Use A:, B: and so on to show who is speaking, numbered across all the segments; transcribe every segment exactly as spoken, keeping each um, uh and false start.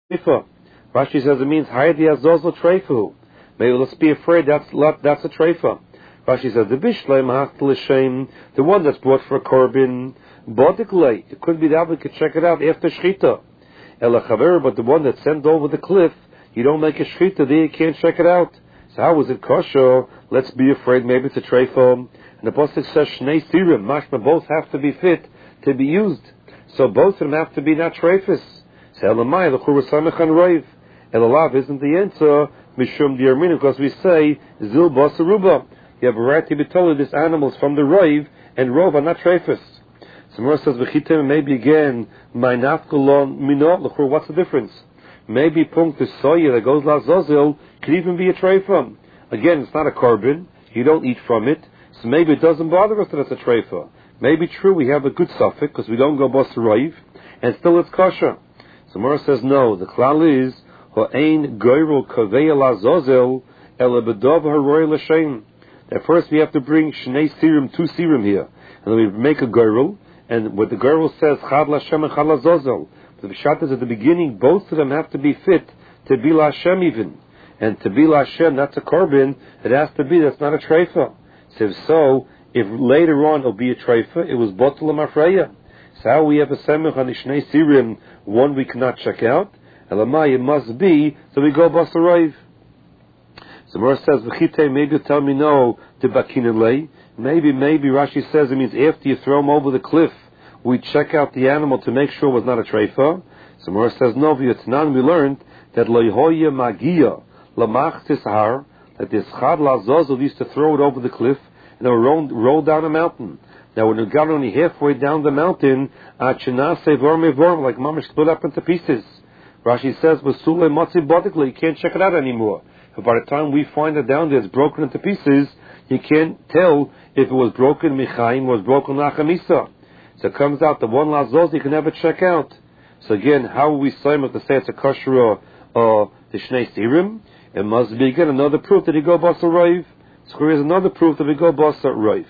A: treifa. Rashi says it means haydi azozel treifu. Maybe let's be afraid that's that's a treifa. Rashi says the bishleim hachtel l'shem, the one that's brought for a korban, bodiklei. It could be that we could check it out after shchita. Elachaver, but the one that's sent over the cliff, you don't make a shchita there, you can't check it out. So how is it kosher? Let's be afraid maybe it's a treifa. And the pasuk says shnei sirim, mashma, both have to be fit to be used. So both of them have to be not treifas. So elamai l'chur v'samech an roiv. Elalav isn't the answer, mishum diarminu, because we say zil basaruba. You have a right to be told this animals from the roiv, and rov are not treifas. So Mora says v'chitem, maybe again my nafkulon minot l'chur. What's the difference? Maybe punkt the soya that goes lazozil could even be a treifa. Again, it's not a korban. You don't eat from it, so maybe it doesn't bother us that it's a treifa. Maybe true, we have a good suffix because we don't go basarayv, and still it's kosher. So Mora says no. The klal is ho'ein goyrul kavei lazozel elabedov haroy l'shem. That first we have to bring shnei sirim, two sirim here, and then we make a goyrul, and what the goyrul says chad l'shem and chad lazozel. But the pshat is at the beginning, both of them have to be fit to be l'Hashem even, and to be l'Hashem, that's a korban. It has to be. That's not a treifa. So if so. If later on it'll be a treifa, it was botul mafreya. So how we have a semech on the shnei sirim, one we cannot check out. Elamai, it must be, so we go basarayv. So Mora says, v'chitei, maybe you'll tell me no to bakinelei. Maybe, maybe Rashi says it means after you throw him over the cliff, we check out the animal to make sure it was not a treifa. So Mora says, no, v'yotnan, we learned that loihoya magia, lamach tishar, that this chad lazozel used to throw it over the cliff, and they were rolled, rolled down a mountain. Now, when it got only halfway down the mountain, like mamish split up into pieces. Rashi says, "Basule matzi bodikli." You can't check it out anymore. But by the time we find it down there, it's broken into pieces. You can't tell if it was broken michaim or was broken nachamisa. So it comes out the one lazoz you can never check out. So again, how will we say it to say it's a kosher or the shnei sirim? It must be again another proof that he go basarayv. So here's another proof that we go basa roiv.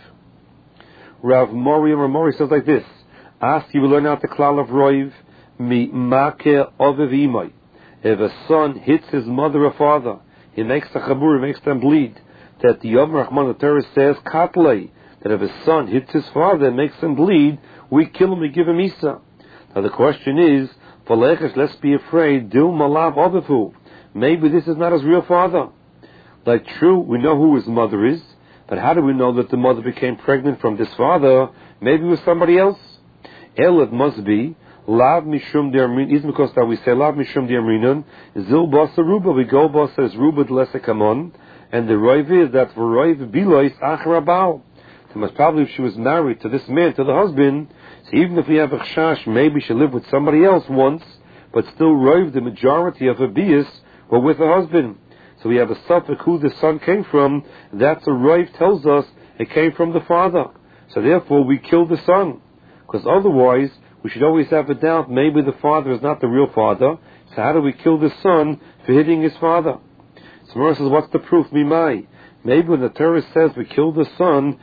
A: Rav Mori and Rav Mori says like this: ask you will learn out the klal of roiv mi make ovev imay. If a son hits his mother or father, he makes the chabur, he makes them bleed. That the Yom Rachman the Torah says katlei, that if a son hits his father and makes him bleed, we kill him, we give him isa. Now the question is, v'lechesh, let's be afraid. Dil malav ovevu. Maybe this is not his real father. Like true, we know who his mother is, but how do we know that the mother became pregnant from this father? Maybe it was somebody else. El, it must be lav mishum dermin. Isn't because that we say lav mishum derminon zil basa ruba. We go basa as ruba d'lesekamon, and the roiv is that for roiv bilois achrabal. So most probably if she was married to this man, to the husband, so even if we have a chash, maybe she lived with somebody else once, but still roiv the majority of her bias were with her husband. So we have a suffix who the son came from. That's a roiv tells us it came from the father. So therefore we kill the son. Because otherwise we should always have a doubt, maybe the father is not the real father. So how do we kill the son for hitting his father? So Mora says, what's the proof? Mimai. Maybe when the Torah says we kill the son,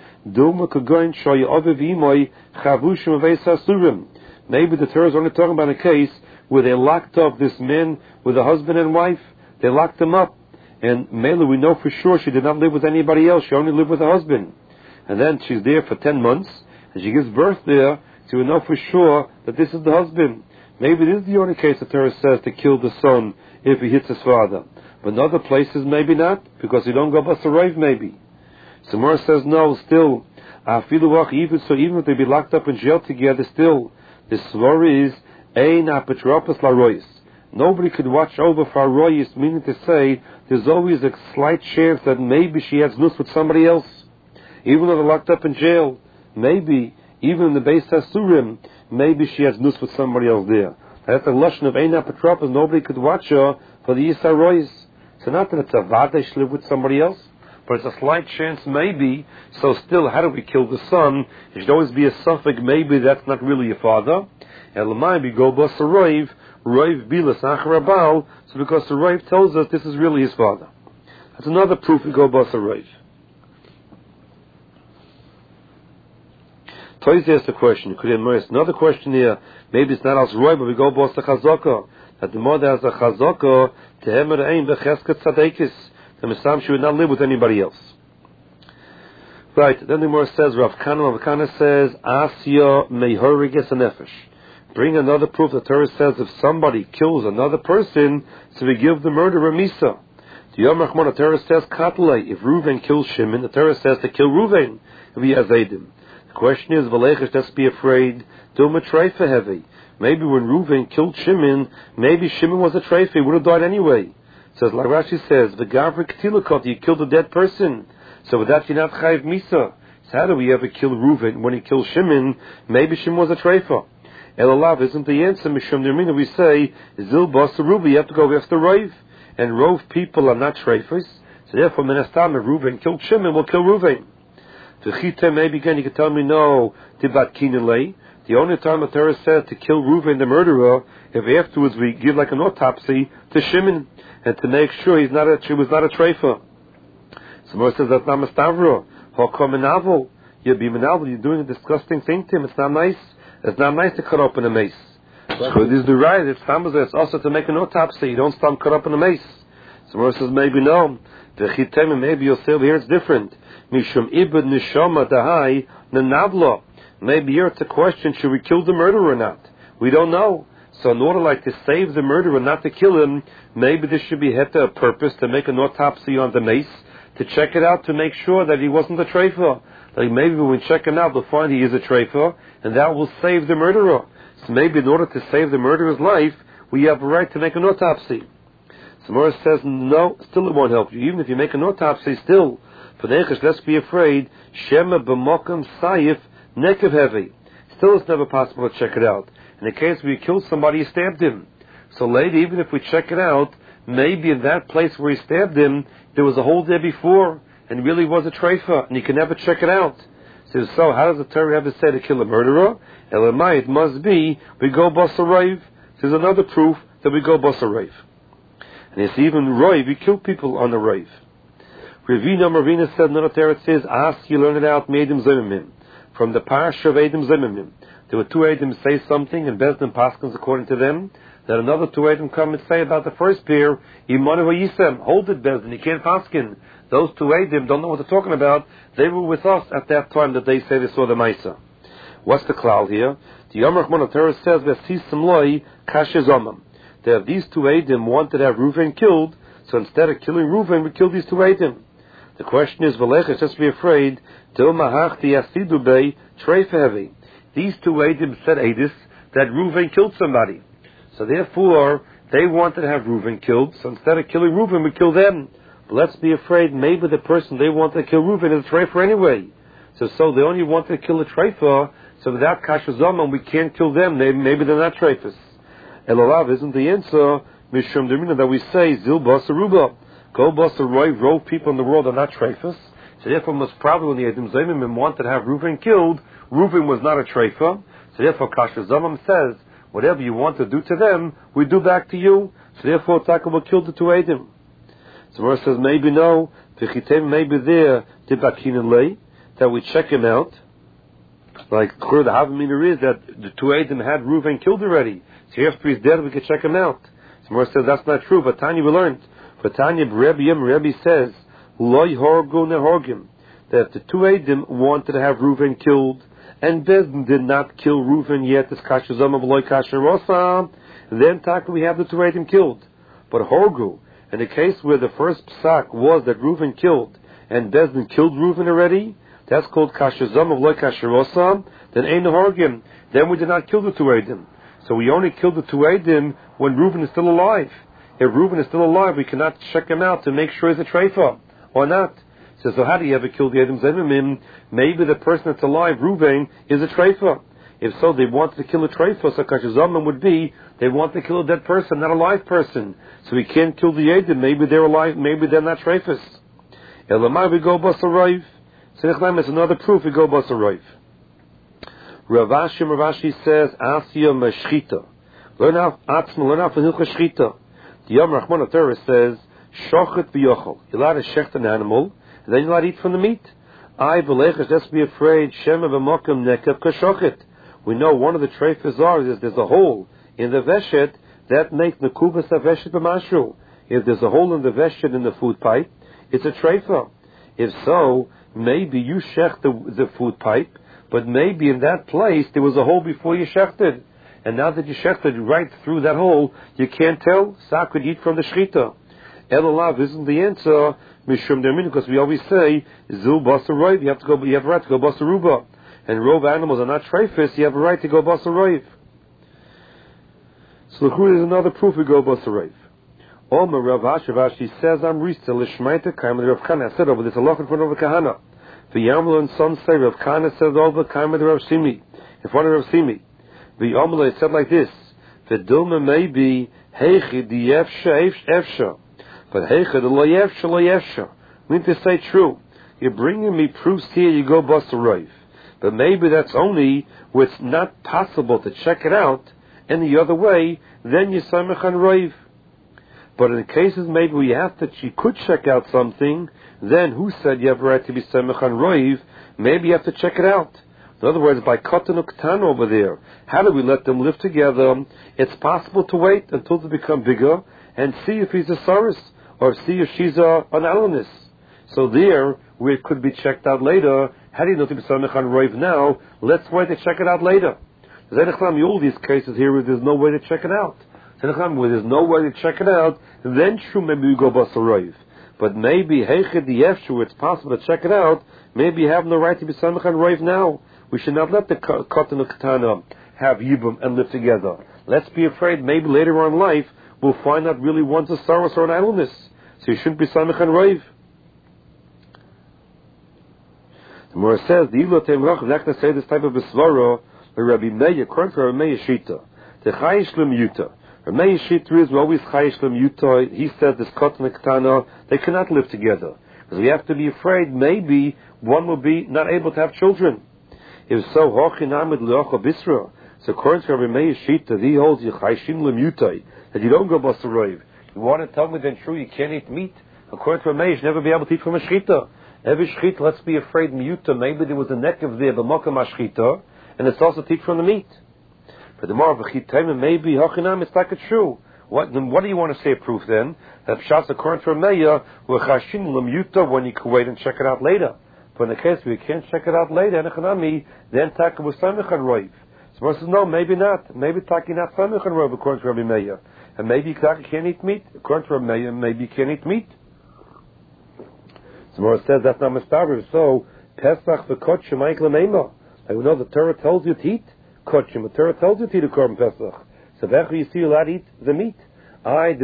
A: maybe the Torah is only talking about a case where they locked up this man with a husband and wife. They locked them up. And Mela, we know for sure she did not live with anybody else. She only lived with her husband. And then she's there for ten months, and she gives birth there, so we know for sure that this is the husband. Maybe this is the only case the Torah says to kill the son if he hits his father. But in other places, maybe not, because you don't go basarayv, maybe. So Mora says, no, still, even so, even if they be locked up in jail together, still, the svara is, ein apotropos larois. Nobody could watch over for royis, meaning to say there's always a slight chance that maybe she has nus with somebody else. Even though they're locked up in jail, maybe, even in the Beis Hasurim, maybe she has nus with somebody else there. That's the lashon of Ein Apotropos. Nobody could watch her for the Yisar royis. So not that it's a vada she lived with somebody else, but it's a slight chance maybe. So still, how do we kill the son? There should always be a suffix, maybe that's not really your father. And l'may we go basarayv. Roiv bilas achrabal, so because the Roiv tells us this is really his father. That's another proof we go basa Roiv. Toys asked a question. Could another question here? Maybe it's not as Roiv, but we go basa chazaka. that the mother has a chazaka to hemer ein bechesket tzadekis. The Misam, she would not live with anybody else. Right, then the Gemara says, Rav Kana, Rav Kana says, Asya mehoriges nefesh. Bring another proof. The Torah says if somebody kills another person, so we give the murderer misa. The Yom Rachman, the Torah says, Katlei. If Reuven kills Shimon, the Torah says to kill Reuven if he has Eidim. The question is, V'lechesh, let's be afraid, Duma treifa heavy. Maybe when Reuven killed Shimon, maybe Shimon was a treifa, he would have died anyway. Says, like Rashi says, V'gavrik tilakot, you killed a dead person. So with that, you're not chayiv misa. So how do we ever kill Reuven when he killed Shimon? Maybe Shimon was a treifa. Elalav isn't the answer. Mishum Nirmina, we say, Zil Basa Ruba, you have to go after Rov. And Rov people are not treifas. So therefore, Menastam, if Reuven killed Shimon, we'll kill Reuven. The Chita, maybe again, you can tell me, no, Tibat Kinelei. The only time the Torah says to kill Reuven, the murderer, if afterwards we give like an autopsy to Shimon, and to make sure he's not a, he was not a treifa. Someone says that's not Mastavro. Hokom Menavo. You'll be Menavo, you're doing a disgusting thing to him. It's not nice. It's not nice to cut open a mace. So this is the right. It's it's also to make an autopsy. You don't stop cut up in a mace. Someone says maybe no. The maybe you'll say over here it's different. Mishum ibad nishama dahai nenavlo. Maybe here it's a question: should we kill the murderer or not? We don't know. So in order like to save the murderer, not to kill him, maybe this should be heta a purpose to make an autopsy on the mace, to check it out to make sure that he wasn't a treifa. Like maybe when we check him out, we'll find he is a treifa, and that will save the murderer. So maybe in order to save the murderer's life, we have a right to make an autopsy. Samora says, no, still it won't help you. Even if you make an autopsy, still, for the let's be afraid, Shema b'mokam sayif nekev heavy. Still it's never possible to check it out. In the case where you killed somebody, you stabbed him. So later, even if we check it out, maybe in that place where he stabbed him, there was a hole there before, and really was a treifa, and you can never check it out. So, so how does the Torah ever say to kill a murderer? Elamai, it must be, we go basarayv. There's another proof that we go basarayv. And it's even roiv, we kill people on the rayv. Ravina Marina said, no, the Torah says, ask you learn it out, Medim Zimimim. From the parsha of Edim Zimimim. There were two Edim say something, and Bezdin Paskins according to them. Then another two Edim come and say about the first pair, Imanu Yisem, hold it Bezdin, you can't Paskin. Those two Edim don't know what they're talking about. They were with us at that time that they say they saw the Maisa. What's the cloud here? The Yom Rachman Torah says, V'sisim loi kashezomam. That these two Edim wanted to have Reuven killed, so instead of killing Reuven, we killed these two Edim. The question is, V'lechas, just be afraid, Dil mahachti asidu bei treifehevi. These two Edim said Edis that Reuven killed somebody. So therefore, they wanted to have Reuven killed, so instead of killing Reuven, we kill them. But let's be afraid, maybe the person they wanted to kill Reuven is a treifa anyway. So so they only wanted to kill a treifa, so without kashazama, we can't kill them. Maybe, maybe they're not treifas. Elolav isn't the answer, Mishum Domina, that we say, Zil Basa Ruba. Go Basa Roy, Rove people in the world are not treifas. So therefore, most probably when the Edim Zayimim wanted to have Reuven killed, Reuven was not a treifa. So therefore, kashazama says, whatever you want to do to them, we do back to you. So therefore, Taka will kill the two Edim. So Mor says, maybe no, maybe there, that we check him out. Like, the Havamina is that the two Edim had Reuven killed already. So after he's dead, we can check him out. So Mor says, that's not true, but Tanya we learned. But Tanya, Rebbe Yim, Rebbe says, Loi Horgo Nehorgim, that the two Edim wanted to have Reuven killed, and Bezdin did not kill Reuven yet, as Kashazam of Loi Kasharosa, then Taka we have the two Edim killed. But Horgu, in the case where the first psak was that Reuven killed, and Bezdin killed Reuven already, that's called Kashazam of Loi Kasharosa, then Ein Horgim, then we did not kill the two Edim. So we only killed the two Edim when Reuven is still alive. If Reuven is still alive, we cannot check him out to make sure he's a treifa, or not. So, so how do you ever kill the Edim Zayimim? Maybe the person that's alive, Reuven, is a treifa. If so, they wanted to kill a treifa, so Kashazamim would be, they want to kill a dead person, not a live person. So we can't kill the Edim, maybe they're alive, maybe they're not treifas. Elamai, we go basarayv. So it's another proof, we go basarayv. Rav Ashi, Rav Ashi says, Asya Meshchita. Learn out, Atzma, learn out for Hilcha Shchita. The Yom Rachman Torah says, Shochet v'yochel. You're allowed to shecht an animal, and then you're allowed to eat from the meat. I, v'lechas, just be afraid, Shema v'mokem nekev kashochet. We know one of the treifas are, is there's a hole in the veshet, that makes nekubas aveshet b'mashu. If there's a hole in the veshet in the food pipe, it's a treifa. If so, maybe you shecht the, the food pipe, but maybe in that place there was a hole before you shechted. And now that you shechted right through that hole, you can't tell. Sa could eat from the shechita. Elolav isn't the answer, mishum dermin, because we always say, zil basar roiv, you have to go, you have a right to go basar ruba. And rov animals are not treifis, you have a right to go basar roiv. So the is another proof we go basar roiv. Omer Rav Ashi, Rashi says, I'm rista l'shmaita kaim the Rav Kana. I said over this halach in front of the Kahana. The Yamlo and some say Rav Kana says over kaim the Rav Simi, in front of Rav Simi. The Yamlo said like this: the Dilma may be heichi di yefsha efsha, but heichi the lo yefsha lo yefsha. Mean to say true. You're bringing me proofs here. You go bust a roiv, but maybe that's only where it's not possible to check it out. And the other way, then you samech on roiv. But in the cases maybe we have to, you could check out something, then who said you have a right to be semech on roiv? Maybe you have to check it out. In other words, by katan uktan over there, how do we let them live together? It's possible to wait until they become bigger and see if he's a saris or see if she's a, an alanis. So there, where it could be checked out later, how do you know to be semech on roiv now? Let's wait to check it out later. All these cases here, there's no way to check it out. Where there's no way to check it out, then true, maybe we go basar roiv. But maybe heichid the yefshu, it's possible to check it out. Maybe you have no right to be samech on roiv now. We should not let the katan and katana have yibum and live together. Let's be afraid maybe later on in life we'll find out really one's a saros or an idleness. So you shouldn't be samech on roiv. The Gemara says the ilo teimrach. I'm not going to say this type of besvara. Rabbi Meir, according to Rabbi Meir Shita, the chayish lemyuta. Rabbi Meir Shita is always chayish lemyuta. He said this katan and katana, they cannot live together because we have to be afraid maybe one will be not able to have children. If so, hochinamid leocha bisra. So according to Rabbi Meir Shita, he holds you chayishim lemyuta that you don't go basar roiv. You want to tell me then true you can't eat meat? According to Rabbi Meir, you should never be able to eat from a shchita. Every shchita, let's be afraid miyuta. Maybe there was a neck of there b'mokam ashchita. And it's also teach from the meat. For the more of a chitayim, maybe hachinam, it's like a true. What then? What do you want to say a proof then? That pshat according to Rameya, we're chashin lemyuta when you can wait and check it out later. But in the case where you can't check it out later, hachinami, then taka was samech on roiv. So one says no, maybe not. Maybe taka not samech on roiv according to Rabbi Meir, and maybe taka can't eat meat according to Rabbi Meir. Maybe you can't eat meat. So one says that's not mistaber. So Pesach v'kot shemayik l'meima. I know the Torah tells you to eat kotchim. The Torah tells you to eat a korban pesach. So therefore you see you're allowed to eat the meat. I